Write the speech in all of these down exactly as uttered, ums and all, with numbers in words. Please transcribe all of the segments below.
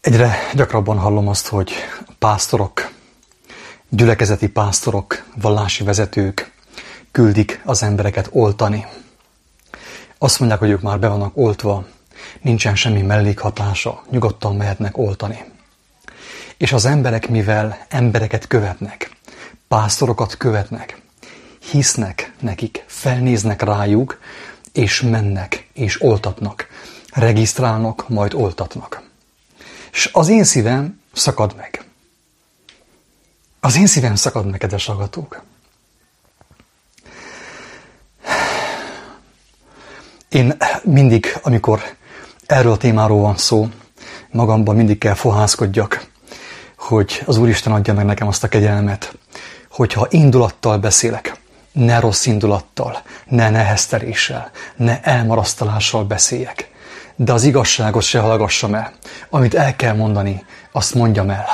Egyre gyakrabban hallom azt, hogy pásztorok, gyülekezeti pásztorok, vallási vezetők küldik az embereket oltani. Azt mondják, hogy ők már be vannak oltva, nincsen semmi mellékhatása, nyugodtan mehetnek oltani. És az emberek, mivel embereket követnek, pásztorokat követnek, hisznek nekik, felnéznek rájuk, és mennek, és oltatnak. Regisztrálnak, majd oltatnak. És az én szívem szakad meg. Az én szívem szakad meg, kedves hallgatók. Én mindig, amikor erről a témáról van szó, magamban mindig kell fohászkodjak, hogy az Úristen adja meg nekem azt a kegyelmet, hogyha indulattal beszélek, ne rossz indulattal, ne nehezteléssel, ne elmarasztalással beszéljek. De az igazságot se hallgassam el. Amit el kell mondani, azt mondjam el.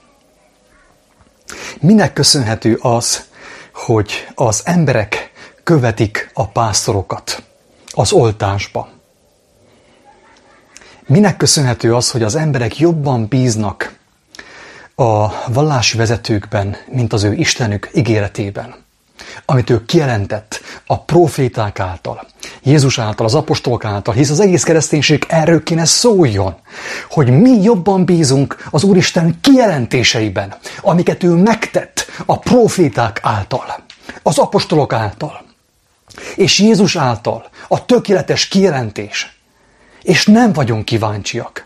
Minek köszönhető az, hogy az emberek követik a pásztorokat az oltásba? Minek köszönhető az, hogy az emberek jobban bíznak a vallási vezetőkben, mint az ő Istenük ígéretében? Amit ő kijelentett a proféták által, Jézus által, az apostolok által, hisz az egész kereszténység erről kéne szóljon, hogy mi jobban bízunk az Úristen kijelentéseiben, amiket ő megtett a proféták által, az apostolok által, és Jézus által, a tökéletes kijelentés, és nem vagyunk kíváncsiak.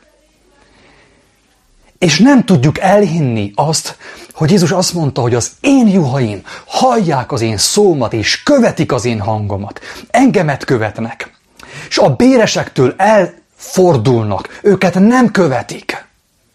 És nem tudjuk elhinni azt, hogy Jézus azt mondta, hogy az én juhaim hallják az én szómat, és követik az én hangomat. Engemet követnek. És a béresektől elfordulnak. Őket nem követik.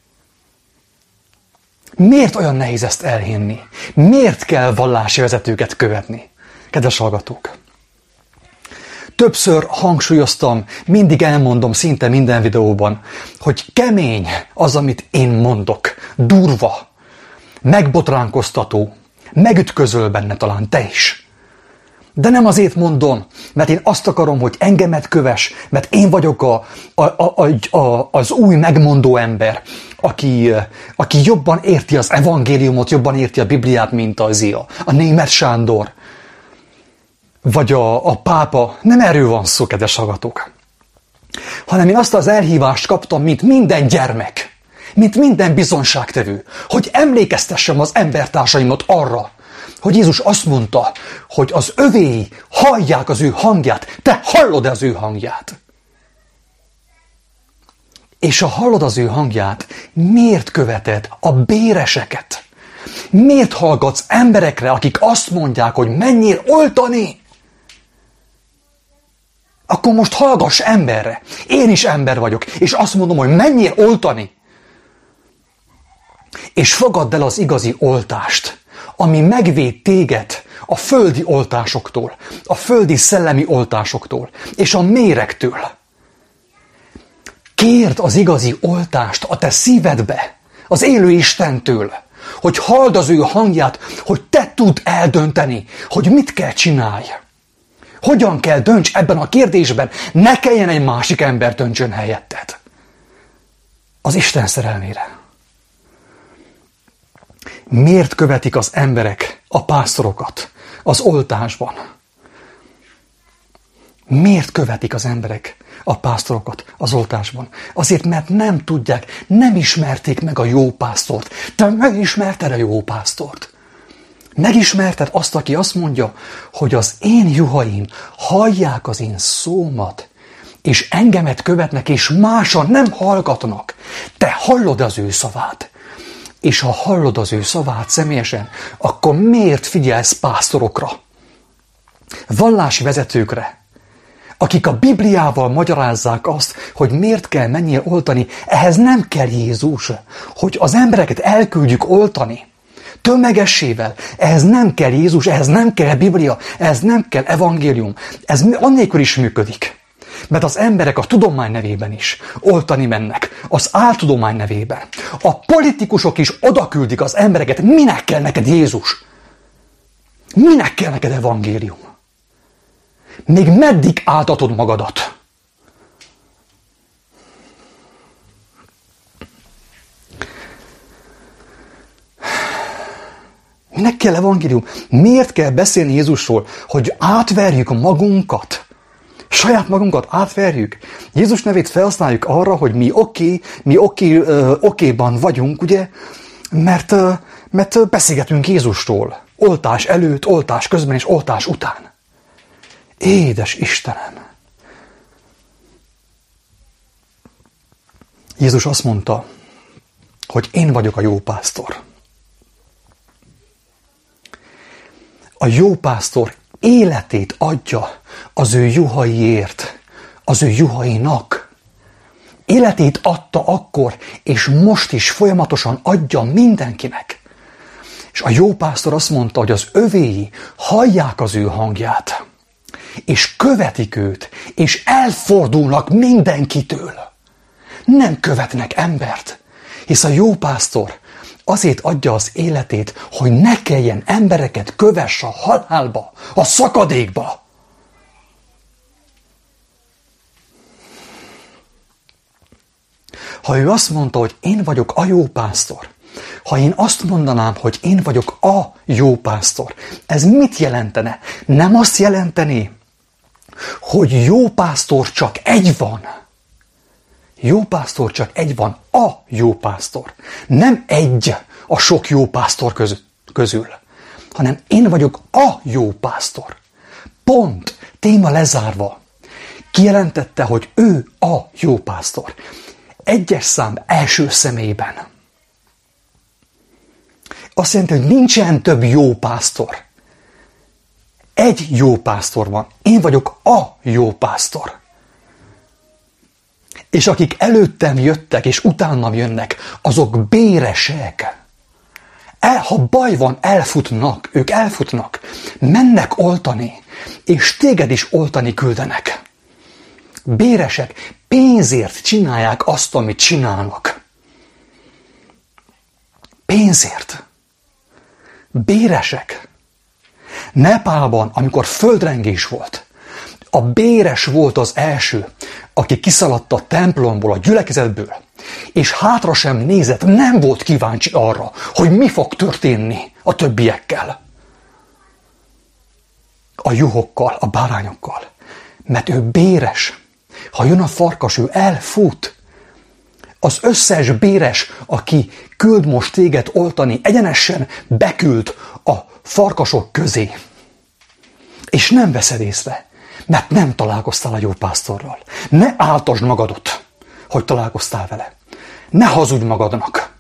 Miért olyan nehéz ezt elhinni? Miért kell vallási vezetőket követni? Kedves hallgatók! Többször hangsúlyoztam, mindig elmondom szinte minden videóban, hogy kemény az, amit én mondok. Durva, megbotránkoztató, megütközöl benne talán te is. De nem azért mondom, mert én azt akarom, hogy engemet kövess, mert én vagyok a, a, a, a, az új megmondó ember, aki, aki jobban érti az evangéliumot, jobban érti a Bibliát, mint az a, a Németh Sándor. Vagy a, a pápa, nem erről van szó, kedves hallgatók, hanem én azt az elhívást kaptam, mint minden gyermek, mint minden bizonságtevő, hogy emlékeztessem az embertársaimat arra, hogy Jézus azt mondta, hogy az övéi hallják az ő hangját, te hallod az ő hangját. És ha hallod az ő hangját, miért követed a béreseket? Miért hallgatsz emberekre, akik azt mondják, hogy menjél oltani? Akkor most hallgass emberre. Én is ember vagyok, és azt mondom, hogy menjél oltani. És fogadd el az igazi oltást, ami megvéd téged a földi oltásoktól, a földi szellemi oltásoktól, és a méregtől. Kérd az igazi oltást a te szívedbe, az élő Istentől, hogy halld az ő hangját, hogy te tudd eldönteni, hogy mit kell csinálj. Hogyan kell dönts ebben a kérdésben, ne kelljen egy másik ember döntsön helyetted. Az Isten szerelmére. Miért követik az emberek a pásztorokat az oltásban? Miért követik az emberek a pásztorokat az oltásban? Azért, mert nem tudják, nem ismerték meg a jó pásztort. Te megismerted a jó pásztort. Megismerted azt, aki azt mondja, hogy az én juhaim hallják az én szómat, és engemet követnek, és máson nem hallgatnak. Te hallod az ő szavát. És ha hallod az ő szavát személyesen, akkor miért figyelsz pásztorokra? Vallási vezetőkre, akik a Bibliával magyarázzák azt, hogy miért kell menjél oltani, ehhez nem kell Jézus, hogy az embereket elküldjük oltani. Tömegessével. Ehhez nem kell Jézus, ehhez nem kell Biblia, ehhez nem kell evangélium. Ez annélkül is működik. Mert az emberek a tudomány nevében is oltani mennek, az áltudomány nevében. A politikusok is odaküldik az embereket, minek kell neked Jézus? Minek kell neked evangélium? Még meddig áltatod magadat? Minek kell evangélium? Miért kell beszélni Jézusról? Hogy átverjük magunkat. Saját magunkat átverjük. Jézus nevét felhasználjuk arra, hogy mi oké, okay, mi oké, okay, uh, okéban vagyunk, ugye? Mert, uh, mert beszélgetünk Jézusról. Oltás előtt, oltás közben és oltás után. Édes Istenem! Jézus azt mondta, hogy én vagyok a jó pásztor. A jó pásztor életét adja az ő juhaiért, az ő juhainak. Életét adta akkor, és most is folyamatosan adja mindenkinek. És a jó pásztor azt mondta, hogy az övéi hallják az ő hangját, és követik őt, és elfordulnak mindenkitől. Nem követnek embert, hisz a jó pásztor azért adja az életét, hogy ne kelljen embereket kövess a halálba, a szakadékba. Ha ő azt mondta, hogy én vagyok a jó pásztor, ha én azt mondanám, hogy én vagyok a jó pásztor, ez mit jelentene? Nem azt jelenteni, hogy jó pásztor csak egy van. Jó pásztor csak egy van, a jó pásztor. Nem egy a sok jó pásztor közül, hanem én vagyok a jó pásztor. Pont, téma lezárva. Kijelentette, hogy ő a jó pásztor. Egyes szám első személyben. Azt jelenti, hogy nincsen több jó pásztor. Egy jó pásztor van. Én vagyok a jó pásztor. És akik előttem jöttek, és utánam jönnek, azok béresek. El, ha baj van, elfutnak, ők elfutnak. Mennek oltani, és téged is oltani küldenek. Béresek, pénzért csinálják azt, amit csinálnak. Pénzért. Béresek. Nepálban, amikor földrengés volt, a béres volt az első, aki kiszaladt a templomból, a gyülekezetből, és hátra sem nézett, nem volt kíváncsi arra, hogy mi fog történni a többiekkel. A juhokkal, a bárányokkal. Mert ő béres. Ha jön a farkas, ő elfut. Az összes béres, aki küld most téged oltani, egyenesen beküld a farkasok közé. És nem veszed észre. Mert nem találkoztál a jó pásztorral. Ne áltasd magadot, hogy találkoztál vele. Ne hazudj magadnak.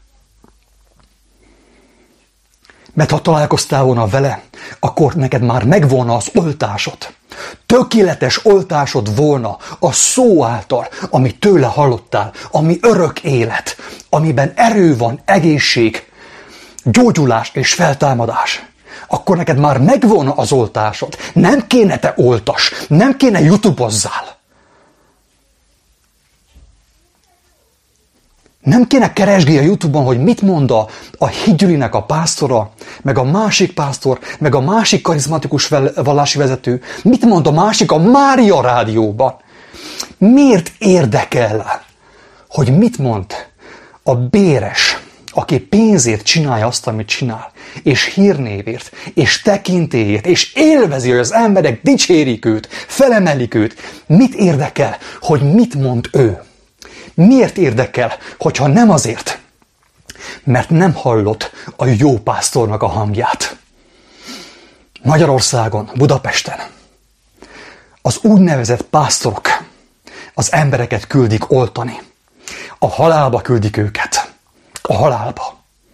Mert ha találkoztál volna vele, akkor neked már megvolna az oltásod. Tökéletes oltásod volna a szó által, amit tőle hallottál, ami örök élet, amiben erő van, egészség, gyógyulás és feltámadás. Akkor neked már megvolna az oltásod. Nem kéne te oltas, nem kéne youtubozzál. Nem kéne keresgélni a YouTube-on, hogy mit mond a, a hídgyülinek a pásztora, meg a másik pásztor, meg a másik karizmatikus vallási vezető, mit mond a másik a Mária rádióban. Miért érdekel, hogy mit mond a béres, aki pénzért csinálja azt, amit csinál, és hírnévért, és tekintélyért, és élvezi, hogy az emberek dicsérik őt, felemelik őt. Mit érdekel, hogy mit mond ő? Miért érdekel, hogyha nem azért? Mert nem hallott a jó pásztornak a hangját. Magyarországon, Budapesten az úgynevezett pásztorok az embereket küldik oltani. A halálba küldik őket. A halálba.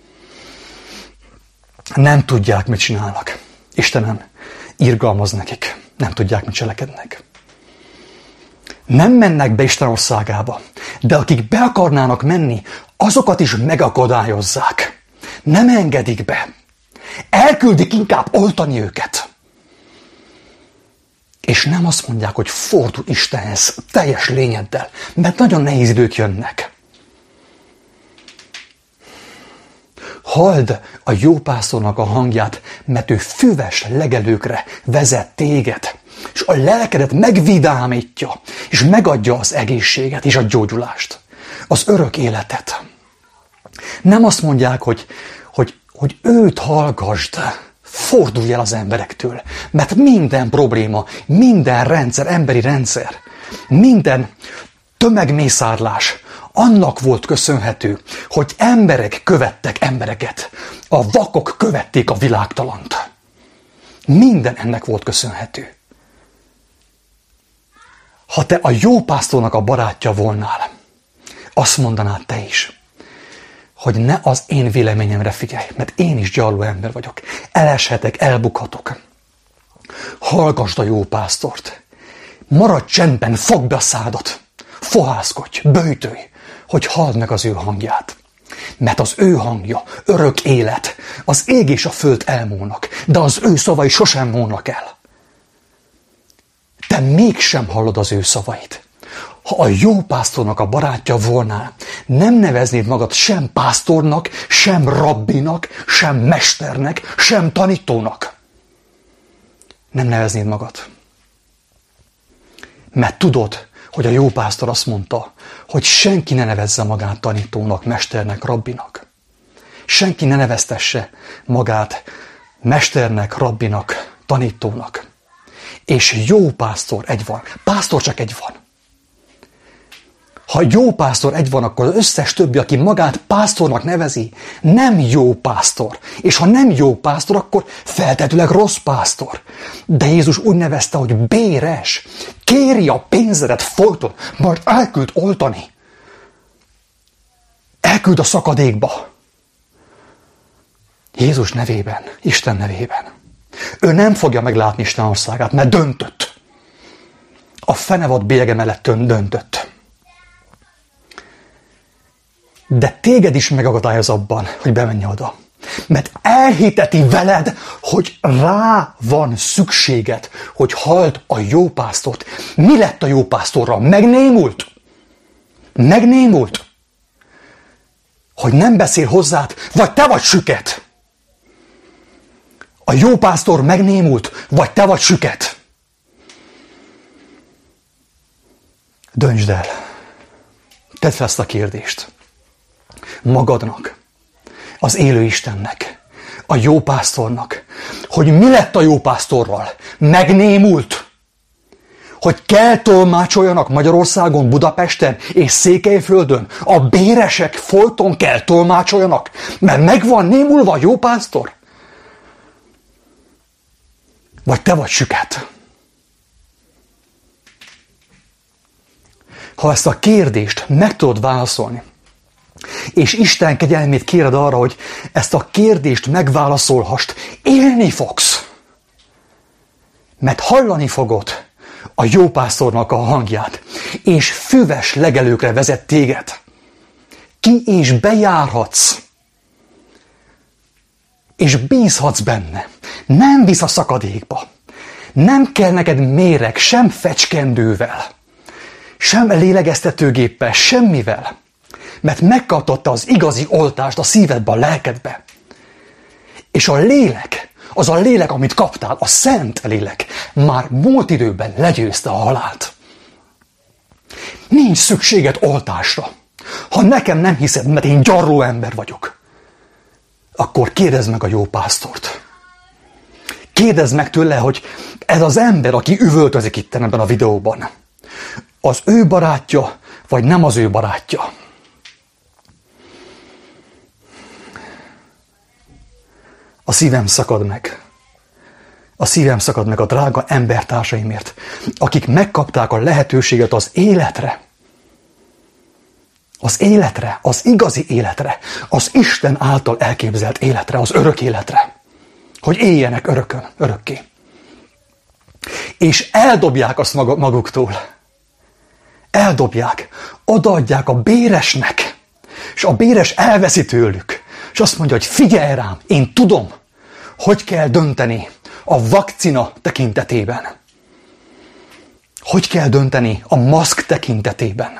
Nem tudják, mit csinálnak. Istenem, irgalmaz nekik. Nem tudják, mit cselekednek. Nem mennek be Isten országába, de akik be akarnának menni, azokat is megakadályozzák. Nem engedik be. Elküldik inkább oltani őket. És nem azt mondják, hogy fordul Istenhez teljes lényeddel, mert nagyon nehéz idők jönnek. Halld a jó pásztornak a hangját, mert ő füves legelőkre vezet téged, és a lelkedet megvidámítja, és megadja az egészséget és a gyógyulást, az örök életet. Nem azt mondják, hogy, hogy, hogy őt hallgasd. Fordulj el az emberektől, mert minden probléma, minden rendszer, emberi rendszer, minden tömegmészárlás annak volt köszönhető, hogy emberek követtek embereket. A vakok követték a világtalant. Minden ennek volt köszönhető. Ha te a jó pásztornak a barátja volnál, azt mondanád te is, hogy ne az én véleményemre figyelj, mert én is gyarló ember vagyok. Eleshetek, elbukhatok. Hallgasd a jó pásztort. Maradj csendben, fogd be a szádat. Fohászkodj, böjtölj, hogy halld meg az ő hangját. Mert az ő hangja örök élet. Az ég és a föld elmúlnak, de az ő szavai sosem múlnak el. Te mégsem hallod az ő szavait. Ha a jó pásztornak a barátja volnál, nem neveznéd magad sem pásztornak, sem rabbinak, sem mesternek, sem tanítónak. Nem neveznéd magad. Mert tudod, hogy a jó pásztor azt mondta, hogy senki ne nevezze magát tanítónak, mesternek, rabbinak. Senki ne neveztesse magát mesternek, rabbinak, tanítónak. És jó pásztor egy van. Pásztor csak egy van. Ha jó pásztor egy van, akkor az összes többi, aki magát pásztornak nevezi, nem jó pásztor. És ha nem jó pásztor, akkor feltetőleg rossz pásztor. De Jézus úgy nevezte, hogy béres. Kéri a pénzedet folyton, majd elküld oltani. Elküld a szakadékba. Jézus nevében, Isten nevében. Ő nem fogja meglátni Isten országát, mert döntött. A fenevad bélyege mellett döntött. De téged is megakadályoz abban, hogy bemenj oda. Mert elhiteti veled, hogy rá van szükséged, hogy halld a jó pásztort. Mi lett a jó pásztorral? Megnémult? Megnémult? Hogy nem beszél hozzád, vagy te vagy süket? A jó pásztor megnémult, vagy te vagy süket? Döntsd el. Tedd fel ezt a kérdést. Magadnak, az élő Istennek, a jó pásztornak, hogy mi lett a jó pásztorral? Megnémult. Hogy kell tolmácsoljanak Magyarországon, Budapesten és Székelyföldön. A béresek folyton kell tolmácsoljanak, mert meg van némulva a jó pásztor. Vagy te vagy süket? Ha ezt a kérdést meg tudod válaszolni, és Isten kegyelmét kéred arra, hogy ezt a kérdést megválaszolhast, élni fogsz. Mert hallani fogod a jó pásztornak a hangját, és füves legelőkre vezet téged. Ki és bejárhatsz, és bízhatsz benne. Nem visz a szakadékba. Nem kell neked méreg, sem fecskendővel, sem lélegeztetőgéppel, semmivel. Mert megkaptotta az igazi oltást a szívedbe, a lelkedbe. És a lélek, az a lélek, amit kaptál, a szent lélek, már múlt időben legyőzte a halált. Nincs szükséged oltásra. Ha nekem nem hiszed, mert én gyarló ember vagyok, akkor kérdezd meg a jó pásztort. Kérdezd meg tőle, hogy ez az ember, aki üvöltözik itt ebben a videóban, az ő barátja, vagy nem az ő barátja. A szívem szakad meg. A szívem szakad meg a drága embertársaimért, akik megkapták a lehetőséget az életre. Az életre, az igazi életre, az Isten által elképzelt életre, az örök életre. Hogy éljenek örökön, örökké. És eldobják azt maguktól. Eldobják, odaadják a béresnek, és a béres elveszi tőlük. És azt mondja, hogy figyelj rám, én tudom, hogy kell dönteni a vakcina tekintetében. Hogy kell dönteni a maszk tekintetében.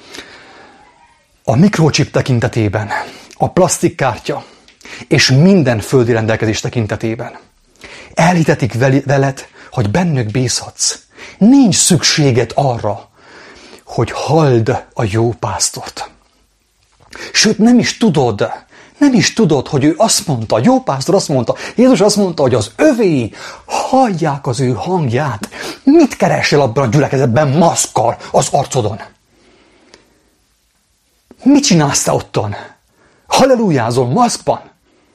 A mikrochip tekintetében. A plastikkártya. És minden földi rendelkezés tekintetében. Elhitetik veled, hogy bennük bízhatsz. Nincs szükséged arra, hogy halld a jó pásztort. Sőt, nem is tudod, Nem is tudod, hogy ő azt mondta, a jó pásztor azt mondta, Jézus azt mondta, hogy az övéi hallják az ő hangját. Mit keresel abban a gyülekezetben maszkkal az arcodon? Mit csinálsz te ottan? Hallelujázol maszkban?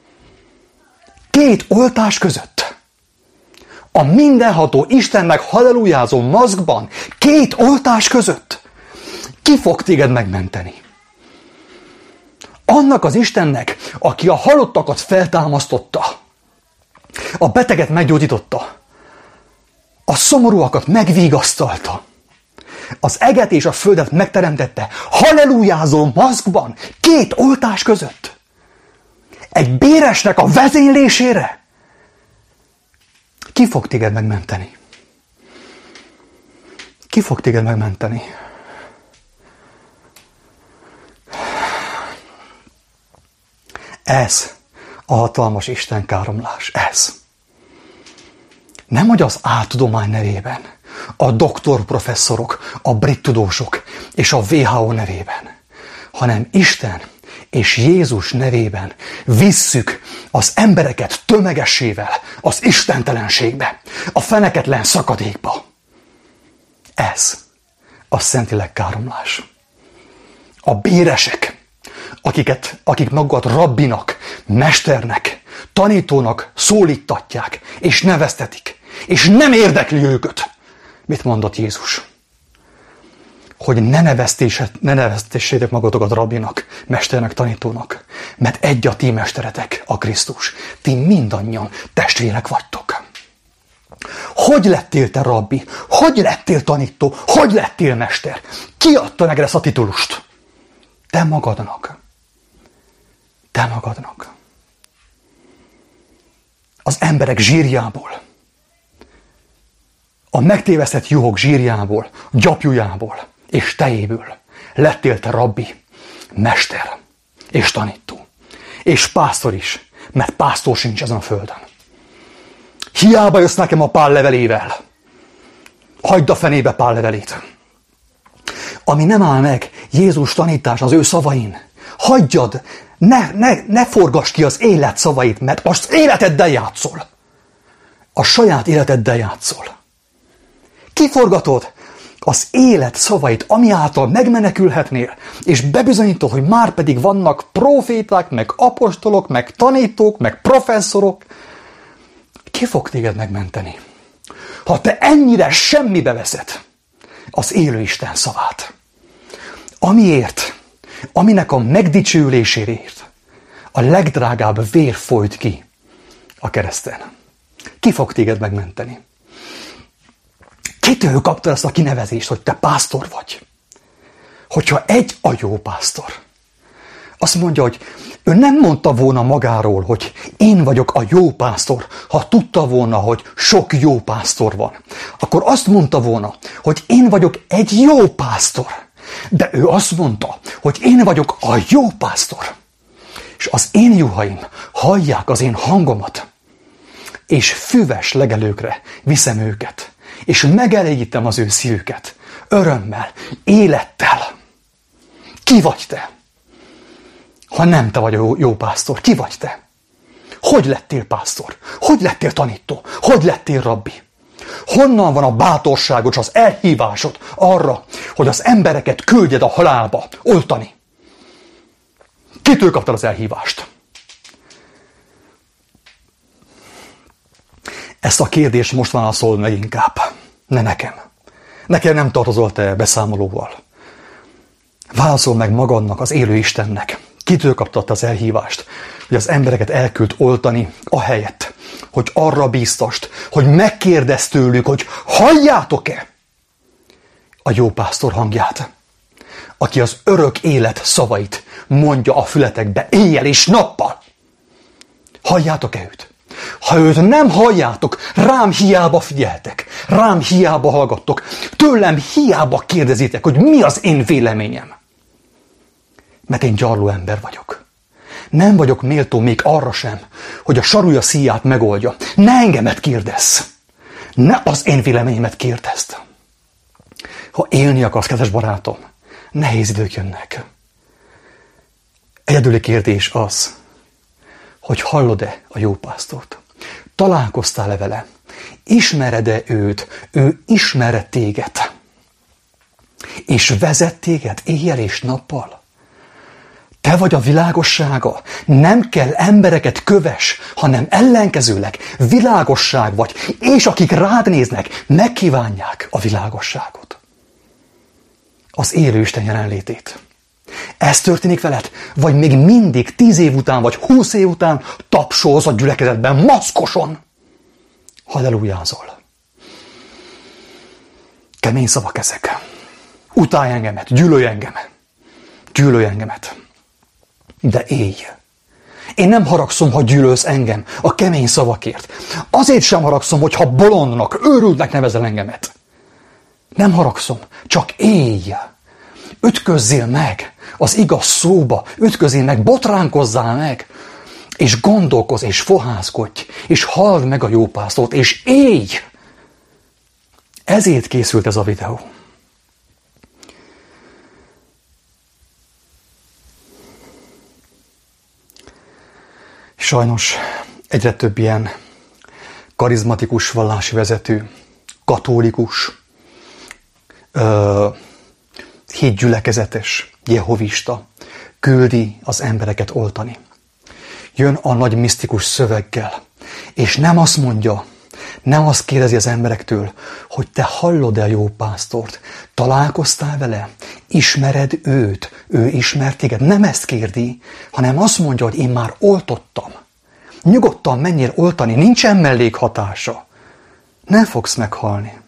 Két oltás között. A mindenható Istennek hallelujázol maszkban. Két oltás között. Ki fog téged megmenteni? Annak az Istennek, aki a halottakat feltámasztotta, a beteget meggyógyította, a szomorúakat megvigasztalta, az eget és a földet megteremtette, hallelujázó maszkban, két oltás között. Egy béresnek a vezénylésére. Ki fog téged megmenteni? Ki fog téged megmenteni? Ez a hatalmas Isten káromlás. Ez. Nem, hogy az áltudomány nevében, a doktorprofesszorok, a brit tudósok és a vé há ó nevében, hanem Isten és Jézus nevében visszük az embereket tömegessével az istentelenségbe, a feneketlen szakadékba. Ez a szentileg káromlás. A béresek, akiket, akik magukat rabbinak, mesternek, tanítónak szólítatják, és neveztetik, és nem érdekli őket. Mit mondott Jézus? Hogy ne ne neveztessétek magatokat rabbinak, mesternek, tanítónak, mert egy a ti mesteretek, a Krisztus. Ti mindannyian testvérek vagytok. Hogy lettél te rabbi? Hogy lettél tanító? Hogy lettél mester? Ki adta neked ezt a titulust? Te magadnak. Te magadnak. Az emberek zsírjából, a megtévesztett juhok zsírjából, gyapjújából és tejéből lettél te rabbi, mester és tanító. És pásztor is, mert pásztor sincs ezen a földön. Hiába jössz nekem a pál levelével. Hagyd a fenébe pál levelét. Ami nem áll meg Jézus tanítás az ő szavain, hagyjad, ne, ne, ne forgass ki az élet szavait, mert az életeddel játszol. A saját életeddel játszol. Kiforgatod az élet szavait, ami által megmenekülhetnél, és bebizonyítod, hogy már pedig vannak proféták, meg apostolok, meg tanítók, meg professzorok. Ki fog téged megmenteni? Ha te ennyire semmibe veszed az élő Isten szavát, amiért, aminek a megdicsőléséért a legdrágább vér folyt ki a kereszten. Ki fog téged megmenteni? Kitől kaptad ezt a kinevezést, hogy te pásztor vagy? Hogyha egy a jó pásztor. Azt mondja, hogy ő nem mondta volna magáról, hogy én vagyok a jó pásztor, ha tudta volna, hogy sok jó pásztor van. Akkor azt mondta volna, hogy én vagyok egy jó pásztor. De ő azt mondta, hogy én vagyok a jó pásztor. És az én juhaim hallják az én hangomat. És füves legelőkre viszem őket. És megelégítem az ő szívüket. Örömmel, élettel. Ki vagy te? Ha nem te vagy a jó, jó pásztor, ki vagy te? Hogy lettél pásztor? Hogy lettél tanító? Hogy lettél rabbi? Honnan van a bátorságod és az elhívásod arra, hogy az embereket küldjed a halálba oltani? Kitől kaptad az elhívást? Ezt a kérdést most válaszol meg inkább. Ne nekem. Nekem nem tartozol te beszámolóval. Válaszol meg magadnak, az élő Istennek. Kitől kaptad az elhívást, hogy az embereket elküld oltani, ahelyett, hogy arra bíztast, hogy megkérdezz tőlük, hogy halljátok-e a jó pásztor hangját, aki az örök élet szavait mondja a fületekbe éjjel és nappal. Halljátok-e őt? Ha őt nem halljátok, rám hiába figyeltek, rám hiába hallgattok, tőlem hiába kérdezitek, hogy mi az én véleményem. Mert én gyarló ember vagyok. Nem vagyok méltó még arra sem, hogy a sarúja szíját megoldja. Ne engemet kérdezz. Ne az én véleményemet kérdezd. Ha élni akarsz, kedves barátom, nehéz idők jönnek. Egyedüli kérdés az, hogy hallod-e a jó pásztort? Találkoztál-e vele? Ismered-e őt? Ő ismer téged? És vezet téged éjjel és nappal? Te vagy a világossága. Nem kell embereket kövess, hanem ellenkezőleg világosság vagy, és akik rád néznek, megkívánják a világosságot. Az élő Isten jelenlétét. Ez történik veled? Vagy még mindig tíz év után, vagy húsz év után tapsolsz a gyülekezetben maszkoson? Hallelujázol. Kemény szavak ezek. Utálj engemet, gyűlölj engem. Gyűlölj engemet. De élj. Én nem haragszom, ha gyűlölsz engem a kemény szavakért. Azért sem haragszom, hogyha bolondnak, őrültnek nevezel engemet. Nem haragszom, csak élj. Ütközzél meg az igaz szóba, ütközél meg, botránkozzál meg, és gondolkozz, és fohászkodj, és halld meg a jó pásztort, és élj! Ezért készült ez a videó. Sajnos egyre több ilyen karizmatikus vallási vezető, katolikus, ö, hitgyülekezetes, jehovista küldi az embereket oltani. Jön a nagy misztikus szöveggel, és nem azt mondja, nem azt kérdezi az emberektől, hogy te hallod-e a jó pásztort, találkoztál vele, ismered őt, ő ismer téged. Nem ezt kérdi, hanem azt mondja, hogy én már oltottam. Nyugodtan menjél oltani, nincsen mellékhatása. Nem fogsz meghalni.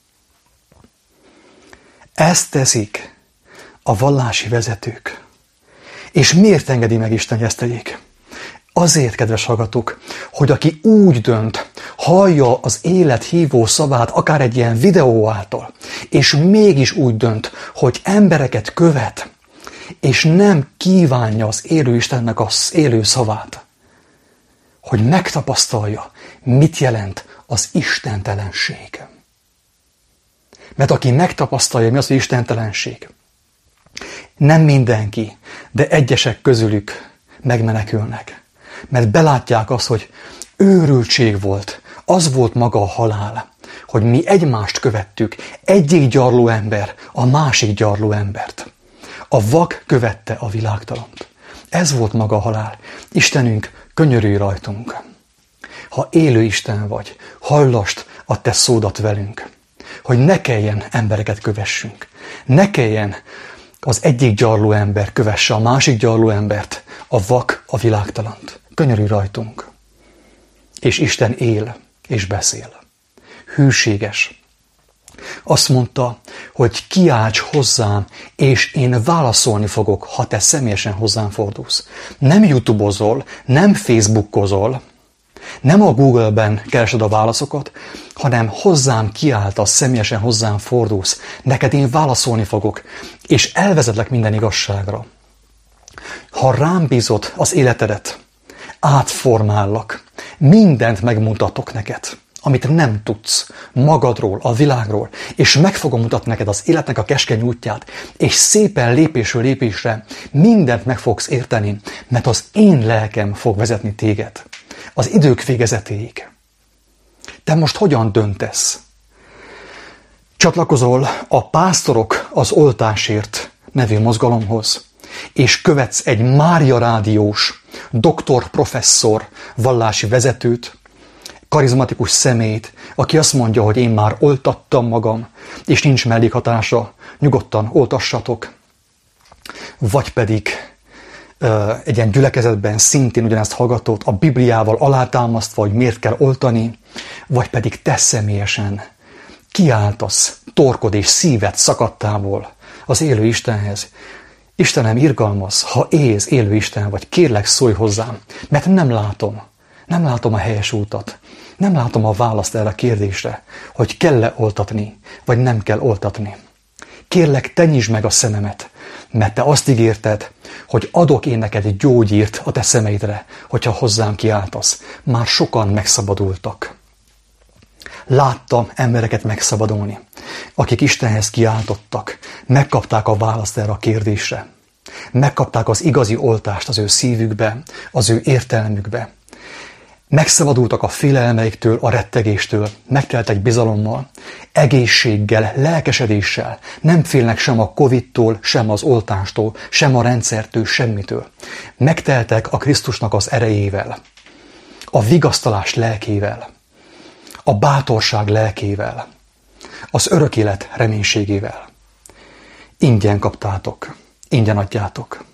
Ezt teszik a vallási vezetők. És miért engedi meg Isten, hogy ezt tegyék? Azért, kedves hallgatók, hogy aki úgy dönt, hallja az élet hívó szavát, akár egy ilyen videó által, és mégis úgy dönt, hogy embereket követ, és nem kívánja az élő Istennek az élő szavát, hogy megtapasztalja, mit jelent az istentelenség. Mert aki megtapasztalja, mi az, hogy istentelenség, nem mindenki, de egyesek közülük megmenekülnek. Mert belátják azt, hogy őrültség volt, az volt maga a halál, hogy mi egymást követtük, egyik gyarló ember a másik gyarló embert. A vak követte a világtalant. Ez volt maga a halál. Istenünk, könyörülj rajtunk. Ha élő Isten vagy, hallasd a te szódat velünk, hogy ne kelljen embereket kövessünk, ne kelljen az egyik gyarló ember kövesse a másik gyarló embert, a vak a világtalant. Könyörülj rajtunk. És Isten él és beszél. Hűséges. Azt mondta, hogy kiálts hozzám, és én válaszolni fogok, ha te személyesen hozzám fordulsz. Nem YouTube-ozol, nem Facebookozol, nem a Google-ben keresed a válaszokat, hanem hozzám kiáltasz, személyesen hozzám fordulsz. Neked én válaszolni fogok, és elvezetlek minden igazságra. Ha rám bízod az életedet, átformállak, mindent megmutatok neked, amit nem tudsz magadról, a világról, és meg fogom mutatni neked az életnek a keskeny útját, és szépen lépésről lépésre mindent meg fogsz érteni, mert az én lelkem fog vezetni téged az idők végezetéig. Te most hogyan döntesz? Csatlakozol a Pásztorok az Oltásért nevű mozgalomhoz, és követsz egy Mária rádiós, doktor, professzor, vallási vezetőt, karizmatikus személyt, aki azt mondja, hogy én már oltattam magam, és nincs mellékhatása, nyugodtan oltassatok. Vagy pedig uh, egy ilyen gyülekezetben szintén ugyanezt hallgatót a Bibliával alátámasztva, hogy miért kell oltani, vagy pedig te személyesen kiáltasz, torkod és szíved szakadtából az élő Istenhez. Istenem, irgalmaz, ha élsz, élő Isten vagy, kérlek, szólj hozzám, mert nem látom, nem látom a helyes útat, nem látom a választ erre a kérdésre, hogy kell-e oltatni, vagy nem kell oltatni. Kérlek, te nyisd meg a szememet, mert te azt ígérted, hogy adok én neked egy gyógyírt a te szemeidre, hogyha hozzám kiáltasz. Már sokan megszabadultak. Láttam embereket megszabadulni, akik Istenhez kiáltottak, megkapták a választ erre a kérdésre. Megkapták az igazi oltást az ő szívükbe, az ő értelmükbe. Megszabadultak a félelmeiktől, a rettegéstől, megteltek bizalommal, egészséggel, lelkesedéssel, nem félnek sem a Covidtól, sem az oltástól, sem a rendszertől, semmitől. Megteltek a Krisztusnak az erejével, a vigasztalás lelkével, a bátorság lelkével, az örök élet reménységével. Ingyen kaptátok, ingyen adjátok.